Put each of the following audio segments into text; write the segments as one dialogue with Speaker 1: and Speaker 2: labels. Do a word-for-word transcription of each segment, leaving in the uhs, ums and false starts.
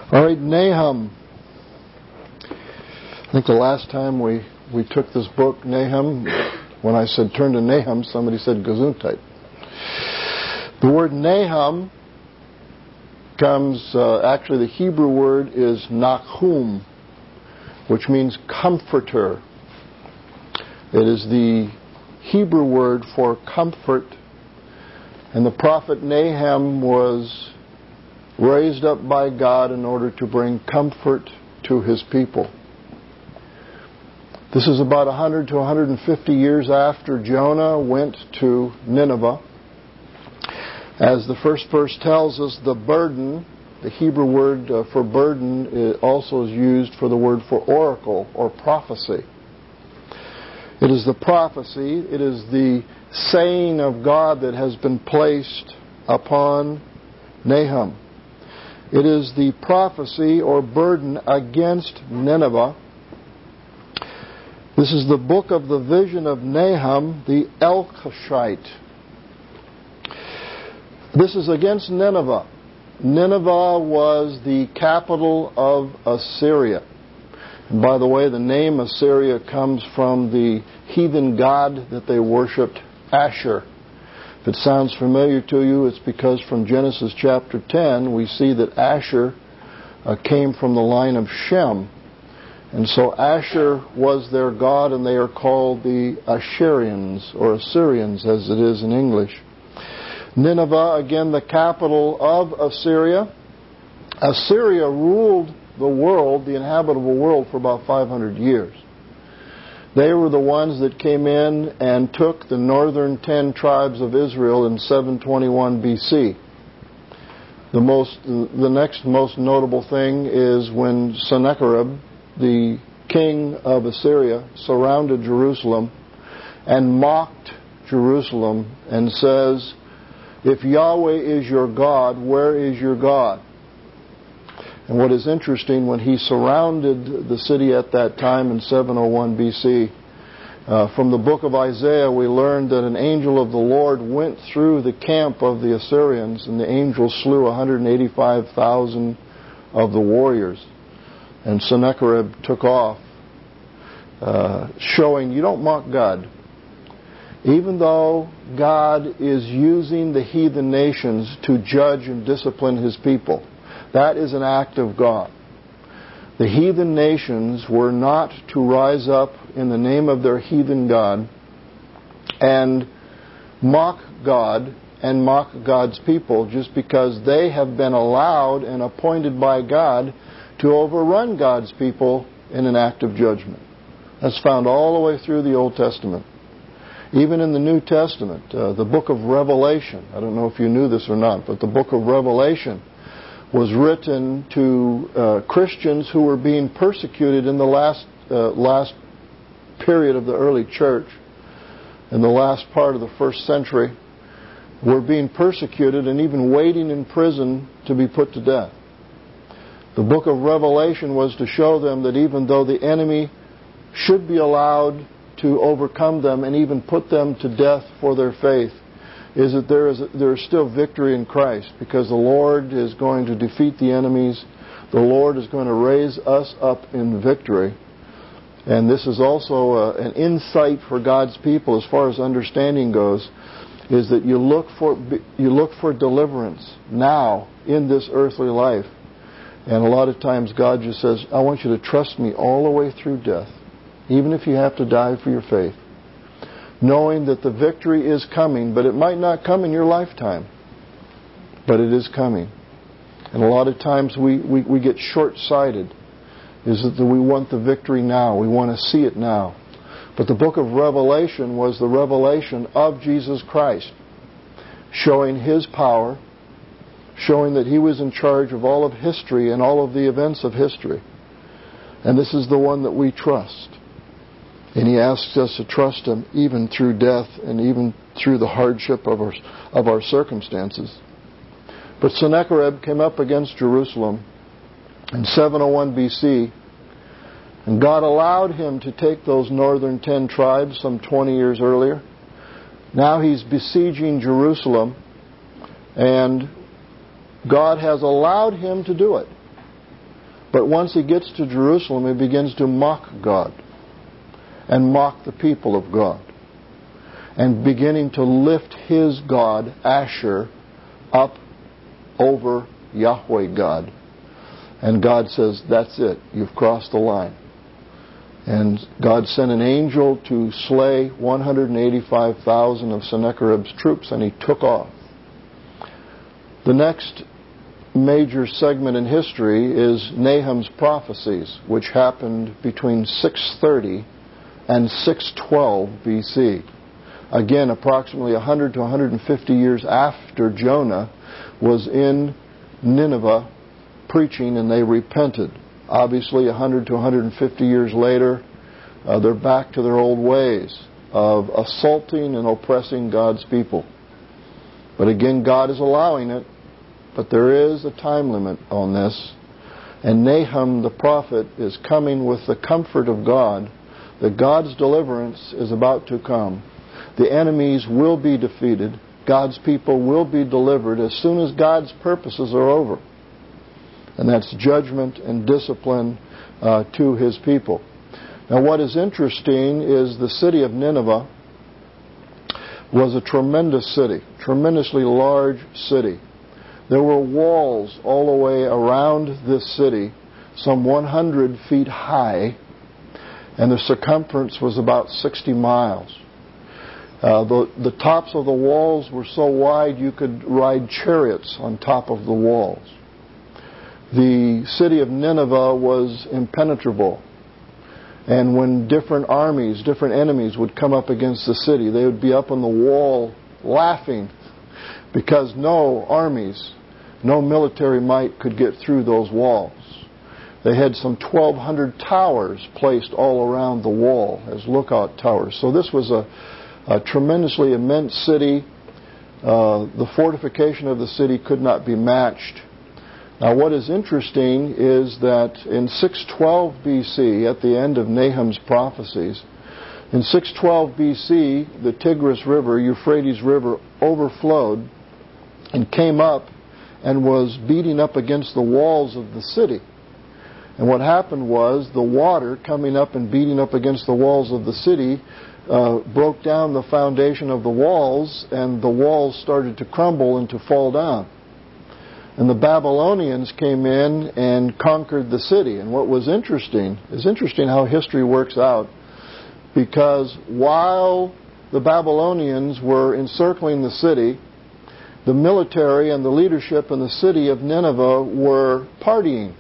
Speaker 1: All right, Nahum. I think the last time we, we took this book, Nahum, when I said turn to Nahum, somebody said Gesundheit. The word Nahum comes, uh, actually the Hebrew word is Nachum, which means comforter. It is the Hebrew word for comfort. And the prophet Nahum was raised up by God in order to bring comfort to his people. This is about one hundred to one hundred fifty years after Jonah went to Nineveh. As the first verse tells us, the burden, the Hebrew word uh, for burden, also is used for the word for oracle or prophecy. It is the prophecy, it is the saying of God that has been placed upon Nahum. It is the prophecy or burden against Nineveh. This is the book of the vision of Nahum the Elkoshite. This is against Nineveh. Nineveh was the capital of Assyria. And by the way, the name Assyria comes from the heathen god that they worshipped, Ashur. If it sounds familiar to you, it's because from Genesis chapter ten, we see that Ashur uh, came from the line of Shem. And so Ashur was their god, and they are called the Ashurians, or Assyrians as it is in English. Nineveh, again, the capital of Assyria. Assyria ruled the world, the inhabitable world, for about five hundred years. They were the ones that came in and took the northern ten tribes of Israel in seven twenty-one B C. The most, the next most notable thing is when Sennacherib, the king of Assyria, surrounded Jerusalem and mocked Jerusalem and says, "If Yahweh is your God, where is your God?" And what is interesting, when he surrounded the city at that time in seven oh one B C, uh, from the book of Isaiah we learned that an angel of the Lord went through the camp of the Assyrians, and the angel slew one hundred eighty-five thousand of the warriors. And Sennacherib took off, uh, showing you don't mock God. Even though God is using the heathen nations to judge and discipline his people, that is an act of God. The heathen nations were not to rise up in the name of their heathen God and mock God and mock God's people just because they have been allowed and appointed by God to overrun God's people in an act of judgment. That's found all the way through the Old Testament. Even in the New Testament, uh, the book of Revelation, I don't know if you knew this or not, but the book of Revelation was written to uh, Christians who were being persecuted in the last uh, last period of the early church, in the last part of the first century, were being persecuted and even waiting in prison to be put to death. The book of Revelation was to show them that even though the enemy should be allowed to overcome them and even put them to death for their faith, is that there is there is still victory in Christ, because the Lord is going to defeat the enemies. The Lord is going to raise us up in victory. And this is also uh, an insight for God's people as far as understanding goes, is that you look for you look for deliverance now in this earthly life. And a lot of times God just says, I want you to trust me all the way through death, even if you have to die for your faith, knowing that the victory is coming, but it might not come in your lifetime, but it is coming. And a lot of times we, we, we get short-sighted, is that we want the victory now. We want to see it now. But the book of Revelation was the revelation of Jesus Christ, showing His power, showing that He was in charge of all of history and all of the events of history. And this is the one that we trust. And He asks us to trust Him even through death and even through the hardship of our, of our circumstances. But Sennacherib came up against Jerusalem in seven oh one B C, and God allowed him to take those northern ten tribes some twenty years earlier. Now he's besieging Jerusalem, and God has allowed him to do it. But once he gets to Jerusalem, he begins to mock God and mock the people of God, and beginning to lift his god, Asher, up over Yahweh God. And God says, that's it, you've crossed the line. And God sent an angel to slay one hundred eighty-five thousand of Sennacherib's troops, and he took off. The next major segment in history is Nahum's prophecies, which happened between six thirty and six twelve B C. Again, approximately one hundred to one hundred fifty years after Jonah was in Nineveh preaching, and they repented. Obviously, one hundred to one hundred fifty years later, uh, they're back to their old ways of assaulting and oppressing God's people. But again, God is allowing it, but there is a time limit on this. And Nahum the prophet is coming with the comfort of God that God's deliverance is about to come. The enemies will be defeated. God's people will be delivered as soon as God's purposes are over. And that's judgment and discipline uh, to his people. Now, what is interesting is the city of Nineveh was a tremendous city, tremendously large city. There were walls all the way around this city, some one hundred feet high, and the circumference was about sixty miles. Uh, the, the tops of the walls were so wide you could ride chariots on top of the walls. The city of Nineveh was impenetrable. And when different armies, different enemies would come up against the city, they would be up on the wall laughing because no armies, no military might could get through those walls. They had some twelve hundred towers placed all around the wall as lookout towers. So this was a, a tremendously immense city. Uh, the fortification of the city could not be matched. Now, what is interesting is that in six twelve B C, at the end of Nahum's prophecies, in six twelve B C, the Tigris River, Euphrates River, overflowed and came up and was beating up against the walls of the city. And what happened was the water coming up and beating up against the walls of the city uh, broke down the foundation of the walls, and the walls started to crumble and to fall down. And the Babylonians came in and conquered the city. And what was interesting, is interesting how history works out, because while the Babylonians were encircling the city, the military and the leadership in the city of Nineveh were partying.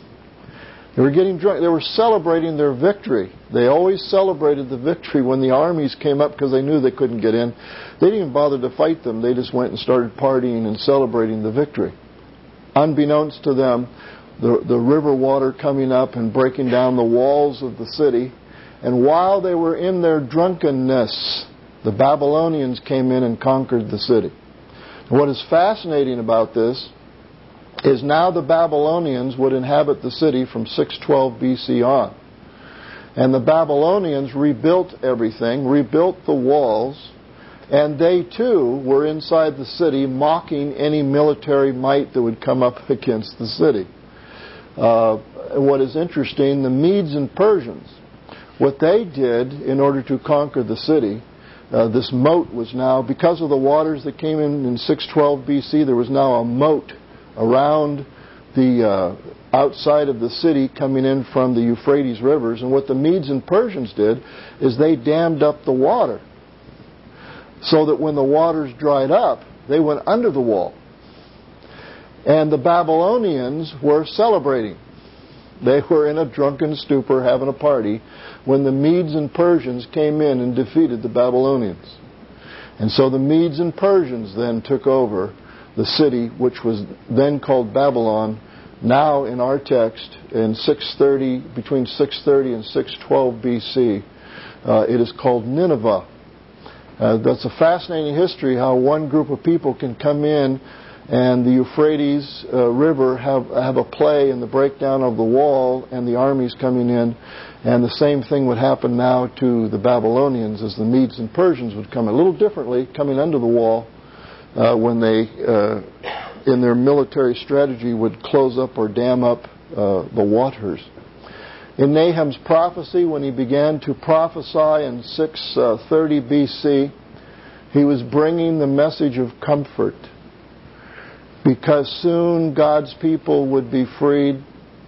Speaker 1: They were getting drunk. They were celebrating their victory. They always celebrated the victory when the armies came up because they knew they couldn't get in. They didn't even bother to fight them. They just went and started partying and celebrating the victory. Unbeknownst to them, the, the river water coming up and breaking down the walls of the city. And while they were in their drunkenness, the Babylonians came in and conquered the city. What is fascinating about this is now the Babylonians would inhabit the city from six twelve B C on. And the Babylonians rebuilt everything, rebuilt the walls, and they too were inside the city mocking any military might that would come up against the city. Uh, what is interesting, the Medes and Persians, what they did in order to conquer the city, uh, this moat was now, because of the waters that came in in six twelve B C, there was now a moat around the uh, outside of the city coming in from the Euphrates rivers. And what the Medes and Persians did is they dammed up the water so that when the waters dried up, they went under the wall. And the Babylonians were celebrating. They were in a drunken stupor having a party when the Medes and Persians came in and defeated the Babylonians. And so the Medes and Persians then took over the city, which was then called Babylon. Now in our text, in six thirty, between six thirty and six twelve B C, uh, it is called Nineveh. Uh, that's a fascinating history, how one group of people can come in and the Euphrates uh, River have, have a play in the breakdown of the wall and the armies coming in. And the same thing would happen now to the Babylonians as the Medes and Persians would come a little differently, coming under the wall uh, when they uh, in their military strategy, would close up or dam up uh, the waters. In Nahum's prophecy, when he began to prophesy in six thirty B C, he was bringing the message of comfort, because soon God's people would be freed,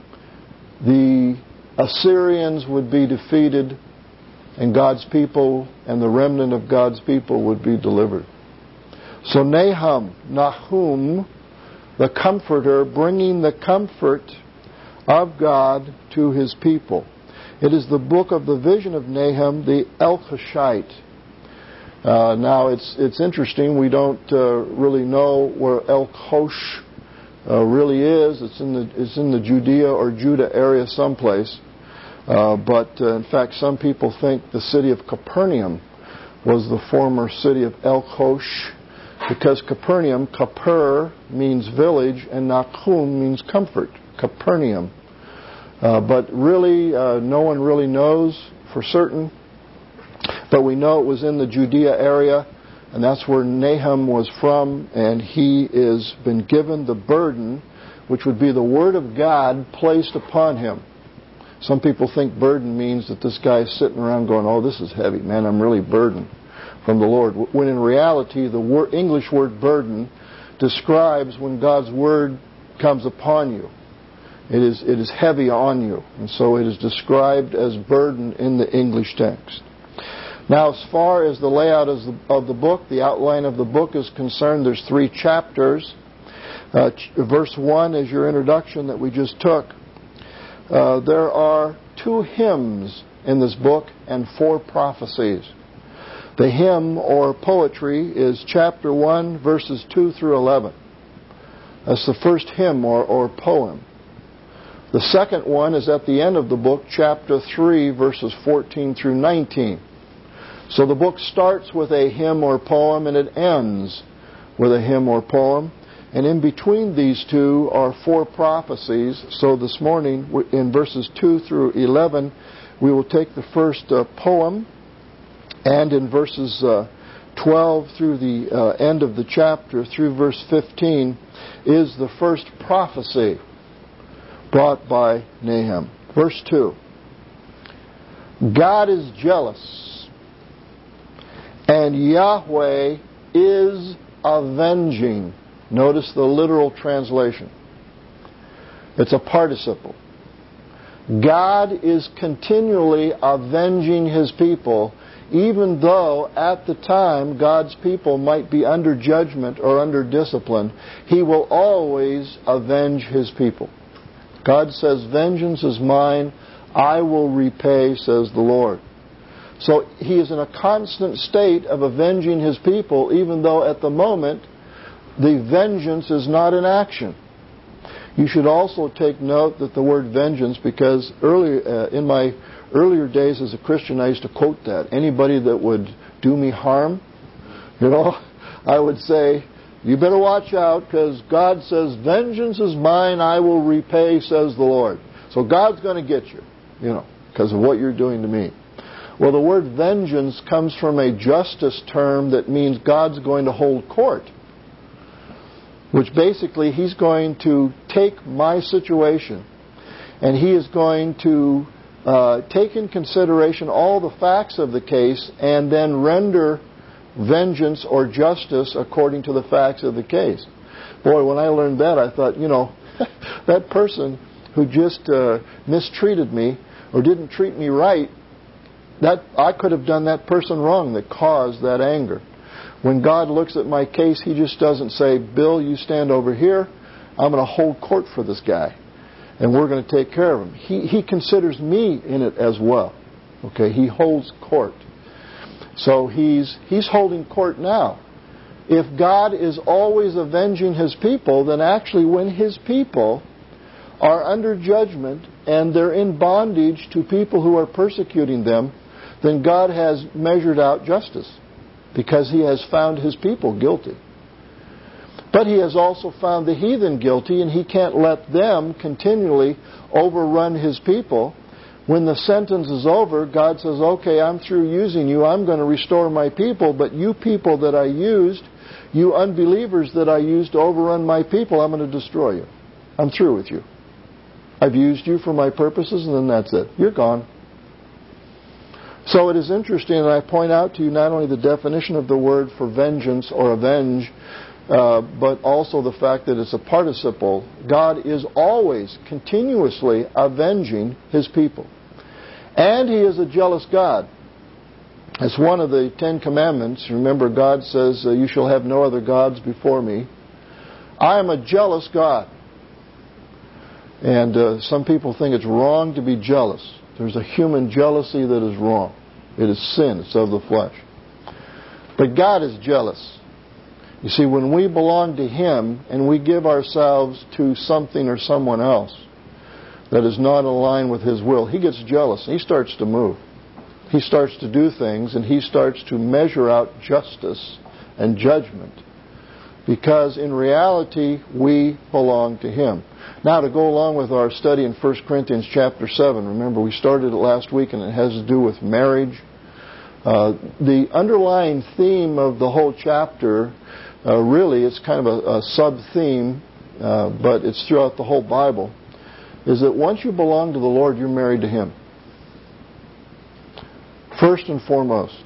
Speaker 1: the Assyrians would be defeated, and God's people and the remnant of God's people would be delivered. So Nahum, Nahum, the comforter, bringing the comfort of God to His people. It is the book of the vision of Nahum, the Elkoshite. Uh, now it's it's interesting. We don't uh, really know where Elkosh uh, really is. It's in the it's in the Judea or Judah area someplace. Uh, but uh, in fact, some people think the city of Capernaum was the former city of Elkosh, because Capernaum, Kaper means village, and Nahum means comfort. Capernaum. Uh, but really, uh, no one really knows for certain. But we know it was in the Judea area, and that's where Nahum was from, and he has been given the burden, which would be the Word of God placed upon him. Some people think burden means that this guy is sitting around going, oh, this is heavy, man, I'm really burdened from the Lord. When in reality, the word, English word burden describes when God's Word comes upon you. It is it is heavy on you. And so it is described as burden in the English text. Now, as far as the layout of the, of the book, the outline of the book is concerned, there's three chapters. Uh, ch- verse one is your introduction that we just took. Uh, there are two hymns in this book and four prophecies. The hymn or poetry is chapter one, verses two through eleven. That's the first hymn or, or poem. The second one is at the end of the book, chapter three, verses fourteen through nineteen. So the book starts with a hymn or poem, and it ends with a hymn or poem. And in between these two are four prophecies. So this morning, in verses two through eleven, we will take the first uh, poem. And in verses uh, twelve through the uh, end of the chapter, through verse fifteen, is the first prophecy brought by Nahum. Verse two. God is jealous, and Yahweh is avenging. Notice the literal translation. It's a participle. God is continually avenging His people, even though at the time God's people might be under judgment or under discipline. He will always avenge His people. God says, vengeance is mine, I will repay, says the Lord. So He is in a constant state of avenging His people, even though at the moment the vengeance is not in action. You should also take note that the word vengeance, because early, uh, in my earlier days as a Christian, I used to quote that. Anybody that would do me harm, you know, I would say, you better watch out, because God says, vengeance is mine, I will repay, says the Lord. So God's going to get you, you know, because of what you're doing to me. Well, the word vengeance comes from a justice term that means God's going to hold court, which basically He's going to take my situation and He is going to uh, take in consideration all the facts of the case and then render vengeance or justice according to the facts of the case. Boy, when I learned that, I thought, you know, that person who just uh, mistreated me or didn't treat me right, that I could have done that person wrong that caused that anger. When God looks at my case, He just doesn't say, Bill, you stand over here. I'm going to hold court for this guy, and we're going to take care of him. He, he considers me in it as well. Okay, He holds court. So he's he's holding court now. If God is always avenging His people, then actually when His people are under judgment and they're in bondage to people who are persecuting them, then God has measured out justice, because He has found His people guilty. But He has also found the heathen guilty, and He can't let them continually overrun His people. When the sentence is over, God says, okay, I'm through using you. I'm going to restore my people, but you people that I used, You unbelievers that I used to overrun my people, I'm going to destroy you. I'm through with you. I've used you for my purposes, and then that's it. You're gone. So it is interesting, and I point out to you not only the definition of the word for vengeance or avenge, uh, but also the fact that it's a participle. God is always, continuously avenging His people. And He is a jealous God. It's one of the Ten Commandments. Remember, God says, uh, you shall have no other gods before me. I am a jealous God. And uh, some people think it's wrong to be jealous. There's a human jealousy that is wrong. It is sin. It's of the flesh. But God is jealous. You see, when we belong to Him and we give ourselves to something or someone else that is not aligned with His will, He gets jealous and He starts to move. He starts to do things and He starts to measure out justice and judgment. Because in reality, we belong to Him. Now, to go along with our study in First Corinthians chapter seven, remember we started it last week and it has to do with marriage. Uh, the underlying theme of the whole chapter, uh, really, it's kind of a, a sub-theme, uh, but it's throughout the whole Bible, is that once you belong to the Lord, you're married to Him. First and foremost.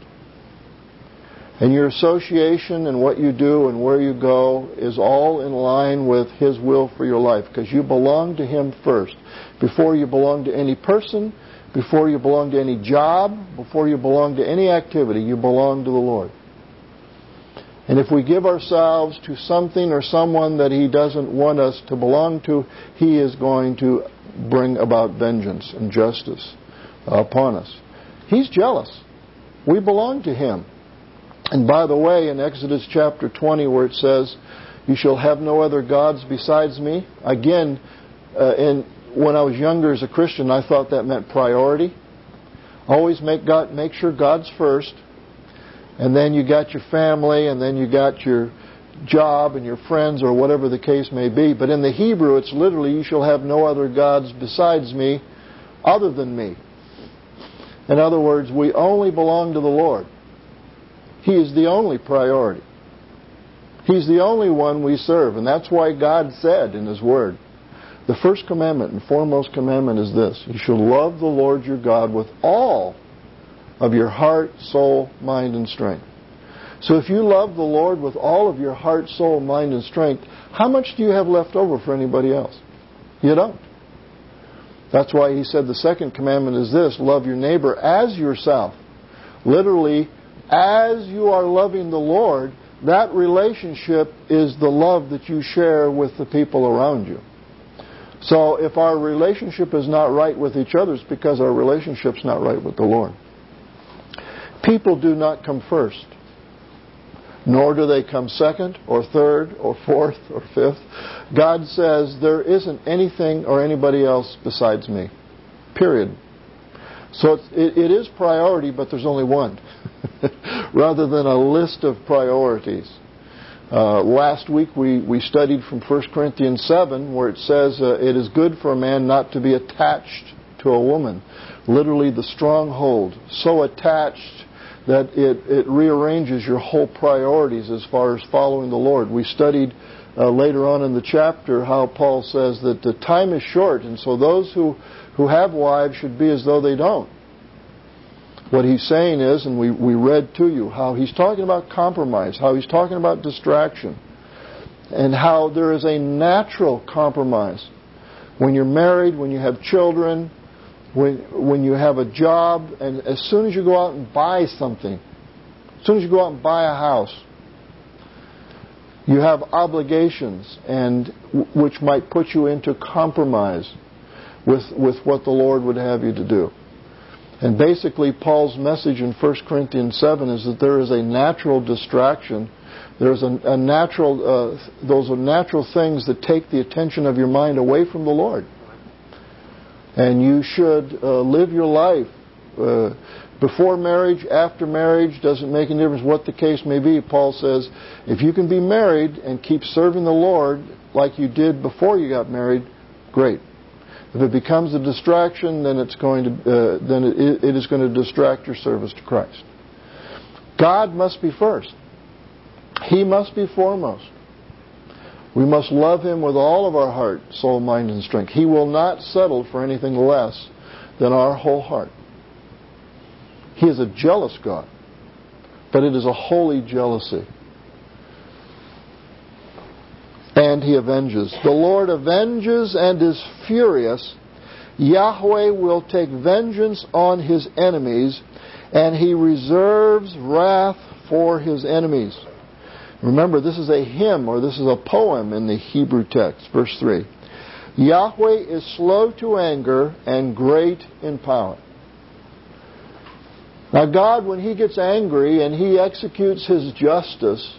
Speaker 1: And your association and what you do and where you go is all in line with His will for your life, because you belong to Him first. Before you belong to any person, before you belong to any job, before you belong to any activity, you belong to the Lord. And if we give ourselves to something or someone that He doesn't want us to belong to, He is going to bring about vengeance and justice upon us. He's jealous. We belong to Him. And by the way, in Exodus chapter twenty, where it says, you shall have no other gods besides me, again, uh, in, when I was younger as a Christian, I thought that meant priority. Always make God, make sure God's first, and then you got your family, and then you got your job and your friends, or whatever the case may be. But in the Hebrew, it's literally, you shall have no other gods besides me, other than me. In other words, we only belong to the Lord. He is the only priority. He's the only one we serve. And that's why God said in His Word, the first commandment and foremost commandment is this: you shall love the Lord your God with all of your heart, soul, mind, and strength. So if you love the Lord with all of your heart, soul, mind, and strength, how much do you have left over for anybody else? You don't. That's why He said the second commandment is this: love your neighbor as yourself. Literally, as you are loving the Lord, that relationship is the love that you share with the people around you. So if our relationship is not right with each other, it's because our relationship's not right with the Lord. People do not come first, nor do they come second or third or fourth or fifth. God says there isn't anything or anybody else besides me. Period. So it's, it, it is priority, but there's only one. Rather than a list of priorities. Uh, last week we, we studied from First Corinthians seven, where it says uh, it is good for a man not to be attached to a woman. Literally the stronghold. So attached that it, it rearranges your whole priorities as far as following the Lord. We studied uh, later on in the chapter how Paul says that the time is short, and so those who, who have wives should be as though they don't. What he's saying is, and we, we read to you, how he's talking about compromise, how he's talking about distraction, and how there is a natural compromise. When you're married, when you have children, when, when you have a job, and as soon as you go out and buy something, as soon as you go out and buy a house, you have obligations, and which might put you into compromise with, with what the Lord would have you to do. And basically, Paul's message in First Corinthians seven is that there is a natural distraction. There's a, a natural, uh, those are natural things that take the attention of your mind away from the Lord. And you should uh, live your life uh, before marriage, after marriage, doesn't make any difference what the case may be. Paul says, if you can be married and keep serving the Lord like you did before you got married, great. If it becomes a distraction, then it's going to uh, then it, it is going to distract your service to Christ. God must be first. He must be foremost. We must love Him with all of our heart, soul, mind, and strength. He will not settle for anything less than our whole heart. He is a jealous God, but it is a holy jealousy. And He avenges. The Lord avenges and is furious. Yahweh will take vengeance on His enemies, and He reserves wrath for His enemies. Remember, this is a hymn, or this is a poem in the Hebrew text. Verse three. Yahweh is slow to anger and great in power. Now God, when He gets angry and He executes His justice,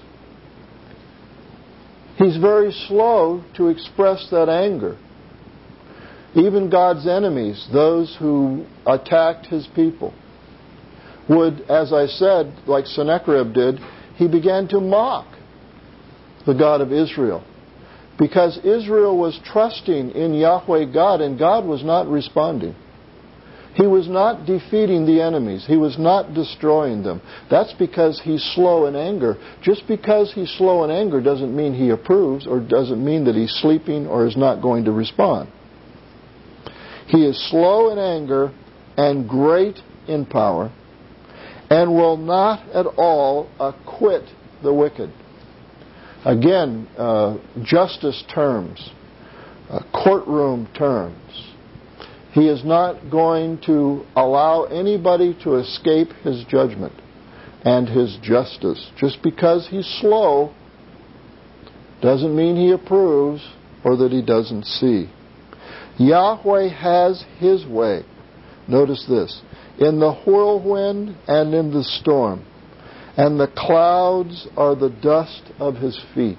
Speaker 1: He's very slow to express that anger. Even God's enemies, those who attacked His people, would, as I said, like Sennacherib did, he began to mock the God of Israel. Because Israel was trusting in Yahweh God, and God was not responding. He was not defeating the enemies. He was not destroying them. That's because He's slow in anger. Just because He's slow in anger doesn't mean He approves, or doesn't mean that He's sleeping or is not going to respond. He is slow in anger and great in power, and will not at all acquit the wicked. Again, uh, justice terms, uh, courtroom terms. He is not going to allow anybody to escape His judgment and His justice. Just because He's slow doesn't mean He approves or that He doesn't see. Yahweh has His way. Notice this. In the whirlwind and in the storm. And the clouds are the dust of His feet.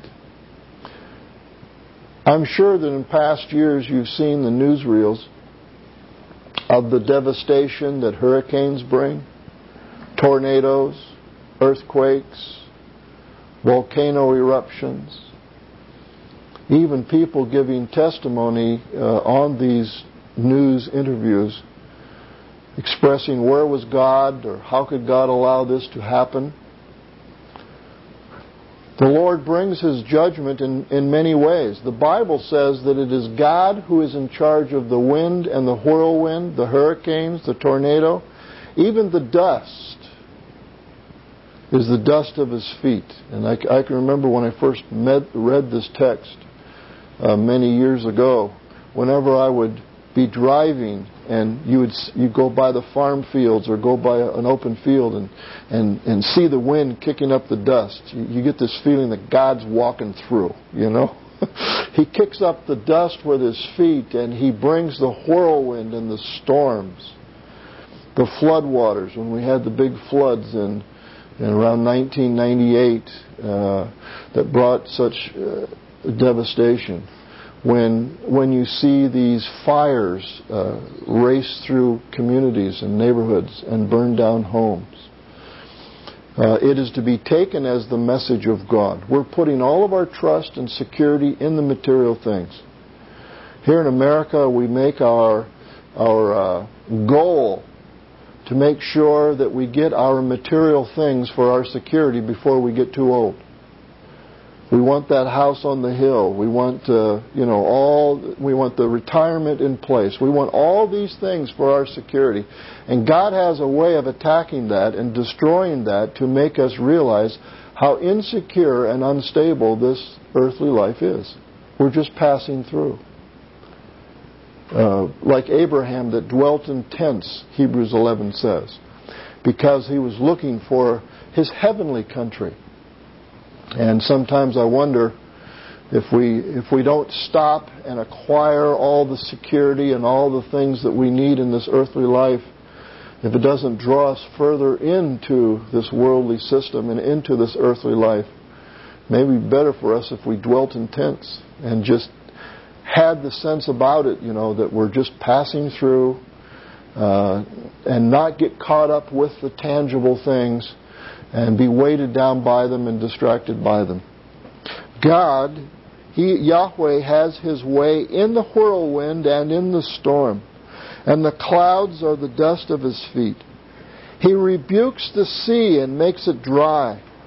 Speaker 1: I'm sure that in past years you've seen the newsreels of the devastation that hurricanes bring, tornadoes, earthquakes, volcano eruptions, even people giving testimony uh, on these news interviews expressing where was God, or how could God allow this to happen. The Lord brings His judgment in, in many ways. The Bible says that it is God who is in charge of the wind and the whirlwind, the hurricanes, the tornado. Even the dust is the dust of His feet. And I, I can remember when I first met, read this text uh, many years ago, whenever I would be driving and you would you go by the farm fields or go by an open field and, and, and see the wind kicking up the dust, you, you get this feeling that God's walking through, you know. He kicks up the dust with His feet, and He brings the whirlwind and the storms. The flood waters, when we had the big floods in, in around nineteen ninety-eight uh, that brought such uh, devastation. When when you see these fires uh, race through communities and neighborhoods and burn down homes, uh, it is to be taken as the message of God. We're putting all of our trust and security in the material things. Here in America, we make our our uh, goal to make sure that we get our material things for our security before we get too old. We want that house on the hill. We want, uh, you know, all. We want the retirement in place. We want all these things for our security. And God has a way of attacking that and destroying that to make us realize how insecure and unstable this earthly life is. We're just passing through. Uh, like Abraham that dwelt in tents, Hebrews eleven says, because he was looking for his heavenly country. And sometimes I wonder if we if we don't stop and acquire all the security and all the things that we need in this earthly life, if it doesn't draw us further into this worldly system and into this earthly life, maybe better for us if we dwelt in tents and just had the sense about it, you know, that we're just passing through uh, and not get caught up with the tangible things and be weighted down by them and distracted by them. God, He, Yahweh, has His way in the whirlwind and in the storm, and the clouds are the dust of His feet. He rebukes the sea and makes it dry,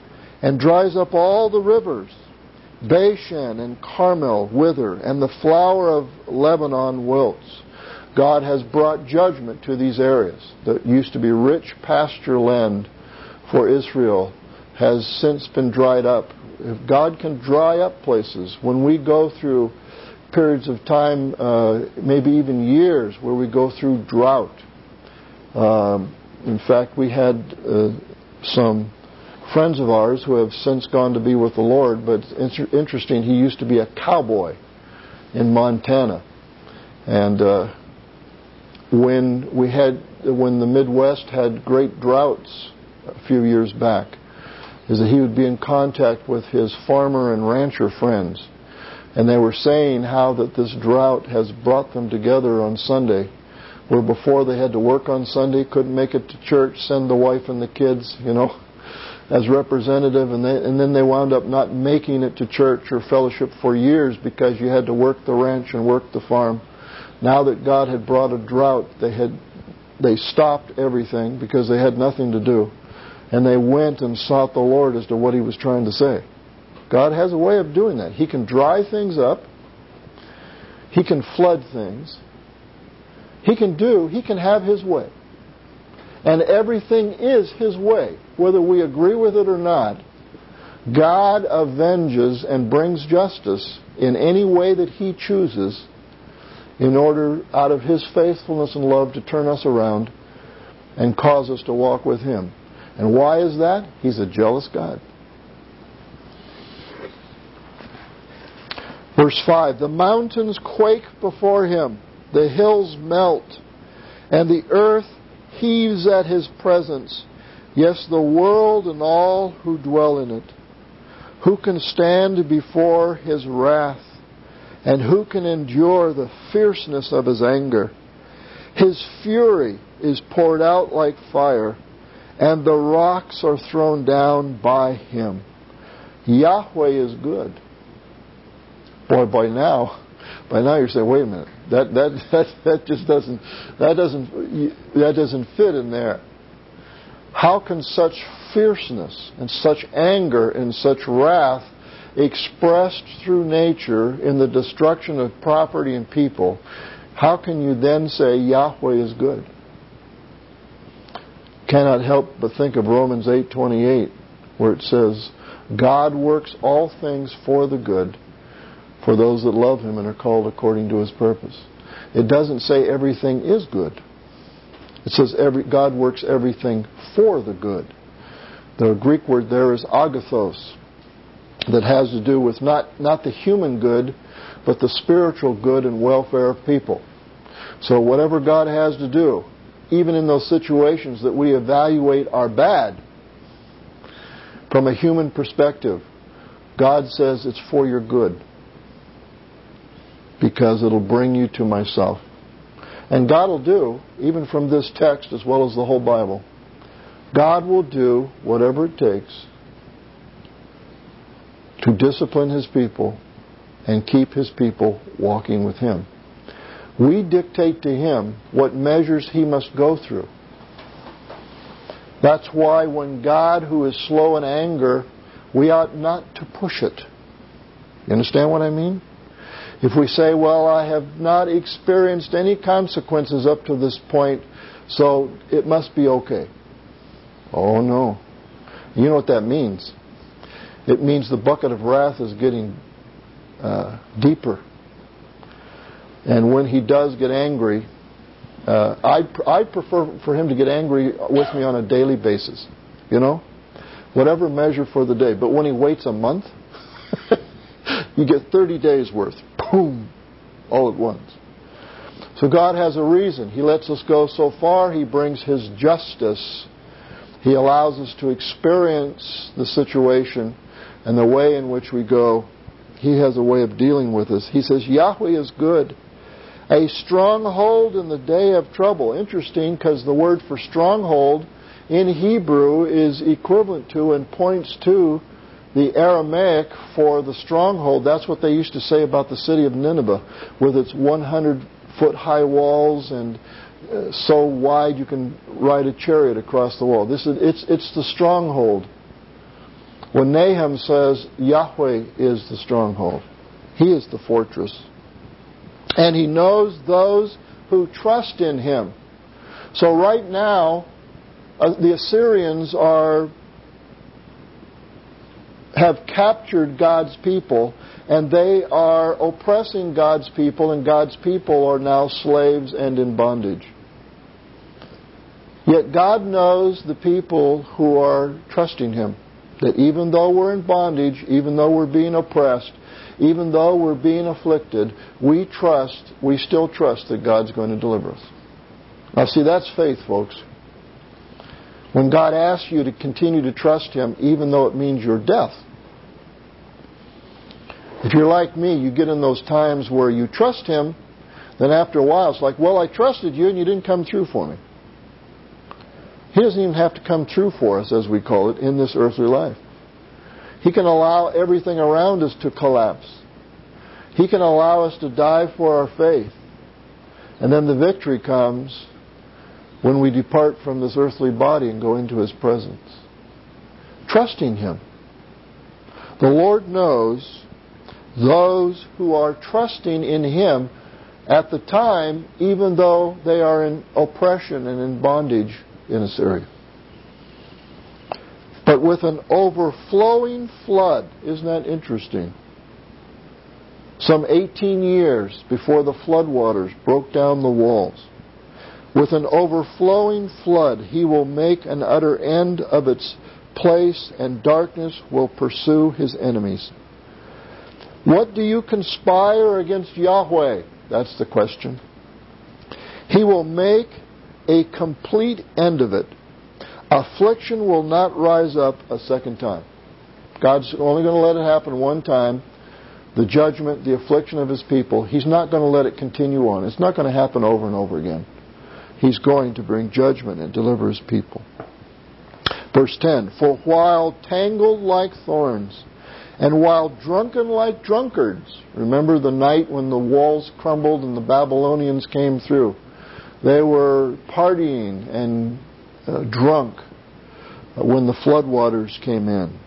Speaker 1: and dries up all the rivers. Bashan and Carmel wither, and the flower of Lebanon wilts. God has brought judgment to these areas that used to be rich pasture land for Israel, has since been dried up. If God can dry up places, when we go through periods of time, uh, maybe even years, where we go through drought. Um, in fact, we had uh, some friends of ours who have since gone to be with the Lord, but it's interesting, he used to be a cowboy in Montana. And uh, when we had, when the Midwest had great droughts a few years back, is that he would be in contact with his farmer and rancher friends. And they were saying how that this drought has brought them together on Sunday, where before they had to work on Sunday, couldn't make it to church, send the wife and the kids, you know, as representative, and, they, and then they wound up not making it to church or fellowship for years because you had to work the ranch and work the farm. Now that God had brought a drought, they had they stopped everything because they had nothing to do, and they went and sought the Lord as to what He was trying to say. God has a way of doing that. He can dry things up. He can flood things. He can do, He can have His way. And everything is His way, whether we agree with it or not. God avenges and brings justice in any way that He chooses in order, out of His faithfulness and love, to turn us around and cause us to walk with Him. And why is that? He's a jealous God. Verse five, the mountains quake before Him, the hills melt, and the earth heaves at His presence. Yes, the world and all who dwell in it. Who can stand before His wrath? And who can endure the fierceness of His anger? His fury is poured out like fire, and the rocks are thrown down by Him. Yahweh is good. Boy, by now, by now you're saying, wait a minute, that that that, that just doesn't that doesn't that doesn't fit in there. How can such fierceness and such anger and such wrath expressed through nature in the destruction of property and people, how can you then say Yahweh is good? Cannot help but think of Romans eight twenty-eight, where it says, God works all things for the good for those that love Him and are called according to His purpose. It doesn't say everything is good. It says every, God works everything for the good. The Greek word there is agathos, that has to do with not, not the human good, but the spiritual good and welfare of people. So whatever God has to do, even in those situations that we evaluate are bad, from a human perspective, God says it's for your good, because it'll bring you to myself. And God will do, even from this text as well as the whole Bible, God will do whatever it takes to discipline His people and keep His people walking with Him. We dictate to Him what measures He must go through. That's why when God, who is slow in anger, we ought not to push it. You understand what I mean? If we say, well, I have not experienced any consequences up to this point, so it must be okay. Oh, no. You know what that means? It means the bucket of wrath is getting uh, deeper. And when He does get angry, uh, I'd, I'd prefer for Him to get angry with me on a daily basis. You know? Whatever measure for the day. But when He waits a month, you get thirty days worth. Boom! All at once. So God has a reason. He lets us go so far. He brings His justice. He allows us to experience the situation and the way in which we go. He has a way of dealing with us. He says, Yahweh is good. A stronghold in the day of trouble. Interesting, because the word for stronghold in Hebrew is equivalent to and points to the Aramaic for the stronghold. That's what they used to say about the city of Nineveh, with its one hundred foot high walls and uh, so wide you can ride a chariot across the wall. This is it's it's the stronghold. when Nahum says Yahweh is the stronghold. He is the fortress. And He knows those who trust in Him. So right now, uh, the Assyrians are have captured God's people, and they are oppressing God's people, and God's people are now slaves and in bondage. Yet God knows the people who are trusting Him. That even though we're in bondage, even though we're being oppressed, even though we're being afflicted, we trust, we still trust that God's going to deliver us. Now see, that's faith, folks. When God asks you to continue to trust Him, even though it means your death. If you're like me, you get in those times where you trust Him, then after a while it's like, well, I trusted you and you didn't come through for me. He doesn't even have to come true for us, as we call it, in this earthly life. He can allow everything around us to collapse. He can allow us to die for our faith. And then the victory comes when we depart from this earthly body and go into His presence. Trusting Him. The Lord knows those who are trusting in Him at the time, even though they are in oppression and in bondage in Assyria. But with an overflowing flood, isn't that interesting? Some eighteen years before the floodwaters broke down the walls, with an overflowing flood, He will make an utter end of its place, and darkness will pursue His enemies. What do you conspire against Yahweh? That's the question. He will make a complete end of it. Affliction will not rise up a second time. God's only going to let it happen one time. The judgment, the affliction of His people. He's not going to let it continue on. It's not going to happen over and over again. He's going to bring judgment and deliver His people. Verse ten, for while tangled like thorns, and while drunken like drunkards. Remember the night when the walls crumbled and the Babylonians came through. They were partying and uh, drunk when the floodwaters came in.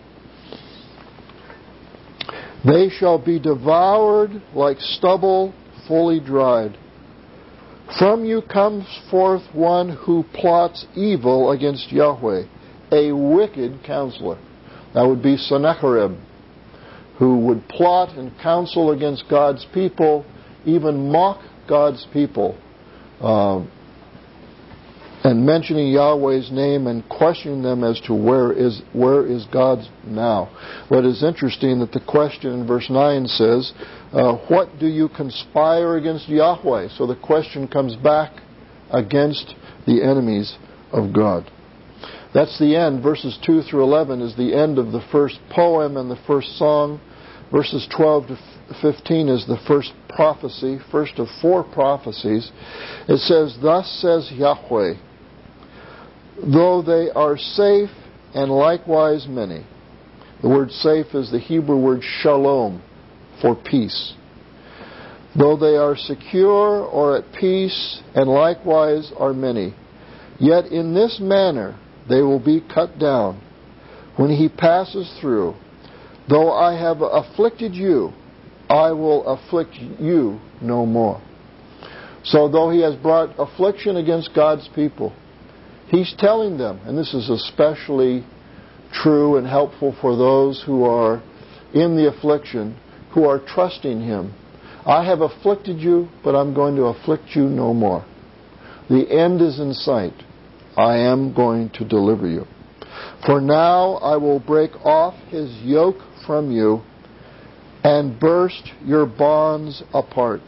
Speaker 1: They shall be devoured like stubble fully dried. From you comes forth one who plots evil against Yahweh, a wicked counselor. That would be Sennacherib, who would plot and counsel against God's people, even mock God's people, uh, and mentioning Yahweh's name and questioning them as to where is where is God now. But it's interesting that the question in verse nine says, uh, what do you conspire against Yahweh? So the question comes back against the enemies of God. That's the end. Verses two through eleven is the end of the first poem and the first song. Verses twelve to fifteen is the first prophecy, first of four prophecies. It says, thus says Yahweh, though they are safe and likewise many. The word safe is the Hebrew word shalom, for peace. Though they are secure or at peace and likewise are many, yet in this manner they will be cut down when He passes through. Though I have afflicted you, I will afflict you no more. So though He has brought affliction against God's people, He's telling them, and this is especially true and helpful for those who are in the affliction, who are trusting Him. I have afflicted you, but I'm going to afflict you no more. The end is in sight. I am going to deliver you. For now I will break off His yoke from you and burst your bonds apart.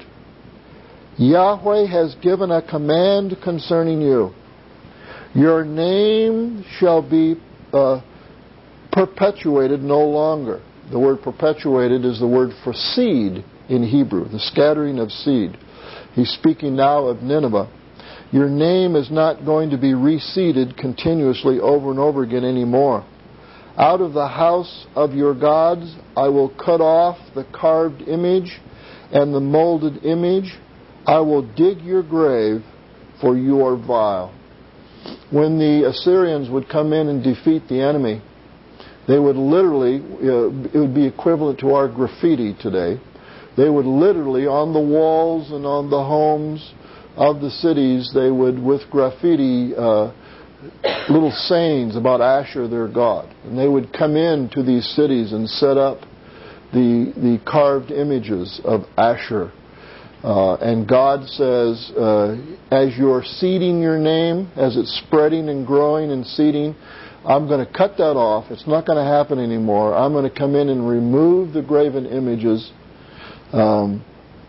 Speaker 1: Yahweh has given a command concerning you. Your name shall be uh, perpetuated no longer. The word perpetuated is the word for seed in Hebrew, the scattering of seed. He's speaking now of Nineveh. Your name is not going to be reseeded continuously over and over again anymore. Out of the house of your gods I will cut off the carved image and the molded image. I will dig your grave, for you are vile. When the Assyrians would come in and defeat the enemy, They would literally, uh, it would be equivalent to our graffiti today. They would literally, on the walls and on the homes of the cities, they would, with graffiti, uh, little sayings about Asher, their god. And they would come into these cities and set up the, the carved images of Asher. Uh, and God says, uh, as you're seeding your name, as it's spreading and growing and seeding, I'm going to cut that off. It's not going to happen anymore. I'm going to come in and remove the graven images. Um,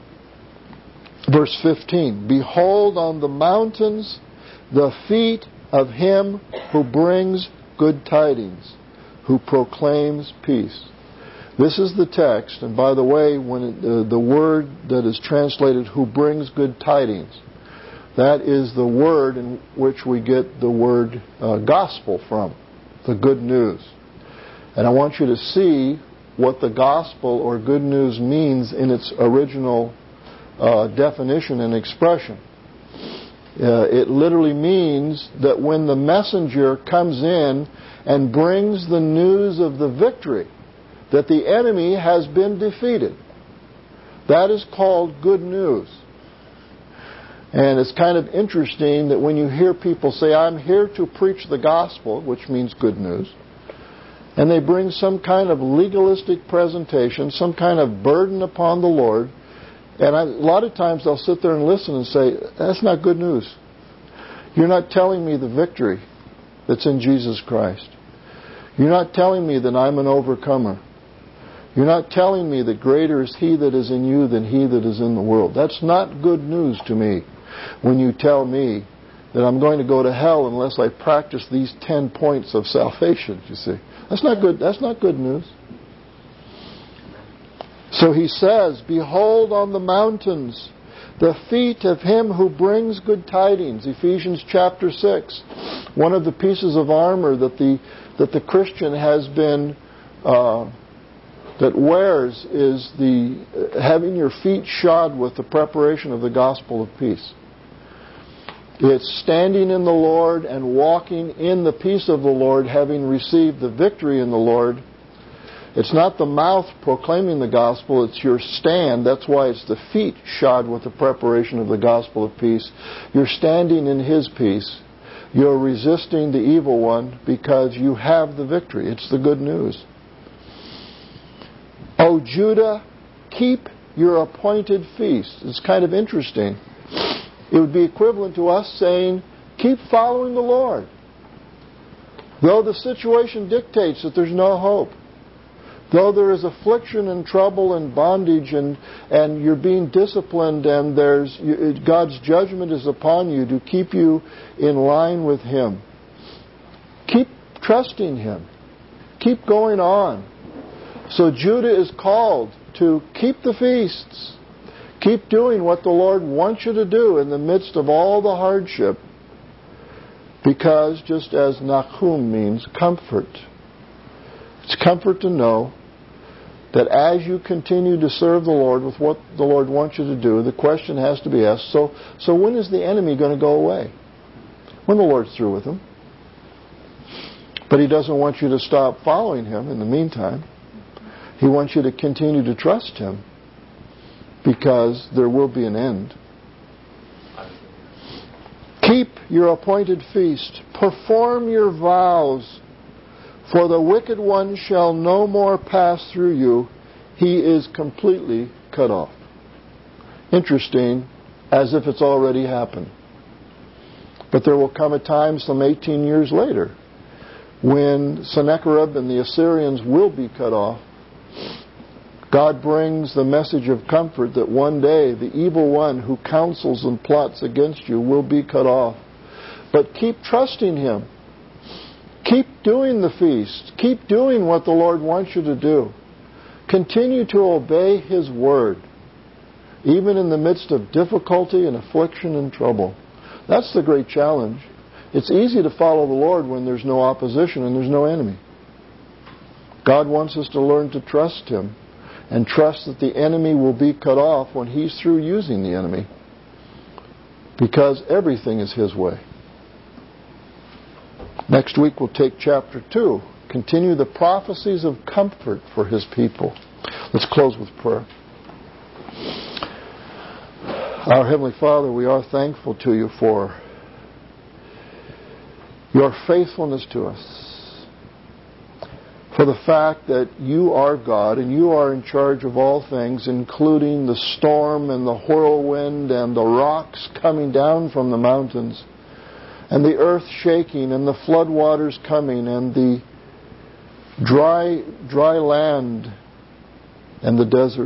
Speaker 1: verse fifteen, behold on the mountains the feet of him who brings good tidings, who proclaims peace. This is the text, and by the way, when it, uh, the word that is translated, who brings good tidings, that is the word in which we get the word uh, gospel from, the good news. And I want you to see what the gospel or good news means in its original uh, definition and expression. Uh, it literally means that when the messenger comes in and brings the news of the victory, that the enemy has been defeated. That is called good news. And it's kind of interesting that when you hear people say, I'm here to preach the gospel, which means good news, and they bring some kind of legalistic presentation, some kind of burden upon the Lord, and I, a lot of times they'll sit there and listen and say, that's not good news. You're not telling me the victory that's in Jesus Christ. You're not telling me that I'm an overcomer. You're not telling me that greater is He that is in you than he that is in the world. That's not good news to me when you tell me that I'm going to go to hell unless I practice these ten points of salvation, you see. That's not good, that's not good news. So he says, behold on the mountains the feet of him who brings good tidings. Ephesians chapter six. One of the pieces of armor that the, that the Christian has been... Uh, that wears is the uh, having your feet shod with the preparation of the gospel of peace. It's standing in the Lord and walking in the peace of the Lord, having received the victory in the Lord. It's not the mouth proclaiming the gospel, it's your stand. That's why it's the feet shod with the preparation of the gospel of peace. You're standing in His peace. You're resisting the evil one because you have the victory. It's the good news. O Judah, keep your appointed feast. It's kind of interesting. It would be equivalent to us saying, keep following the Lord. Though the situation dictates that there's no hope, though there is affliction and trouble and bondage and, and you're being disciplined and there's God's judgment is upon you to keep you in line with Him. Keep trusting Him. Keep going on. So Judah is called to keep the feasts. Keep doing what the Lord wants you to do in the midst of all the hardship. Because just as Nahum means comfort, it's comfort to know that as you continue to serve the Lord with what the Lord wants you to do, the question has to be asked, so, so when is the enemy going to go away? When the Lord's through with him. But He doesn't want you to stop following Him in the meantime. He wants you to continue to trust Him because there will be an end. Keep your appointed feast. Perform your vows. For the wicked one shall no more pass through you. He is completely cut off. Interesting, as if it's already happened. But there will come a time some eighteen years later when Sennacherib and the Assyrians will be cut off. God brings the message of comfort that one day the evil one who counsels and plots against you will be cut off. But keep trusting Him. Keep doing the feast. Keep doing what the Lord wants you to do. Continue to obey His word, even in the midst of difficulty and affliction and trouble. That's the great challenge. It's easy to follow the Lord when there's no opposition and there's no enemy. God wants us to learn to trust Him and trust that the enemy will be cut off when He's through using the enemy, because everything is His way. Next week we'll take chapter two, continue the prophecies of comfort for His people. Let's close with prayer. Our Heavenly Father, we are thankful to You for Your faithfulness to us, for the fact that You are God and You are in charge of all things, including the storm and the whirlwind and the rocks coming down from the mountains, and the earth shaking and the floodwaters coming and the dry, dry land and the desert.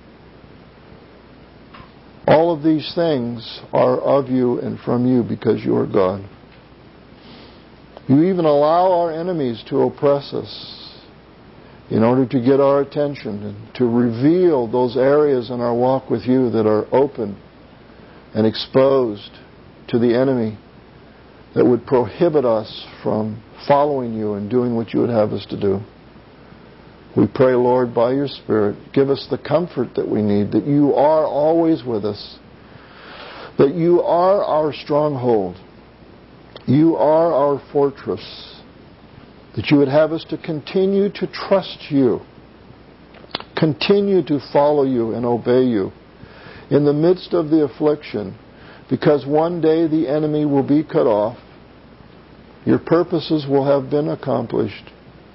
Speaker 1: All of these things are of You and from You because You are God. You even allow our enemies to oppress us in order to get our attention and to reveal those areas in our walk with You that are open and exposed to the enemy that would prohibit us from following You and doing what You would have us to do. We pray, Lord, by Your Spirit, give us the comfort that we need, that You are always with us, that You are our stronghold, You are our fortress, that You would have us to continue to trust You, continue to follow You and obey You in the midst of the affliction, because one day the enemy will be cut off, Your purposes will have been accomplished.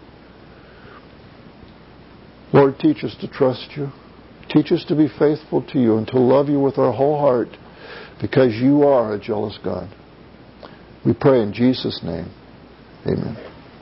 Speaker 1: Lord, teach us to trust You. Teach us to be faithful to You and to love You with our whole heart, because You are a jealous God. We pray in Jesus' name. Amen.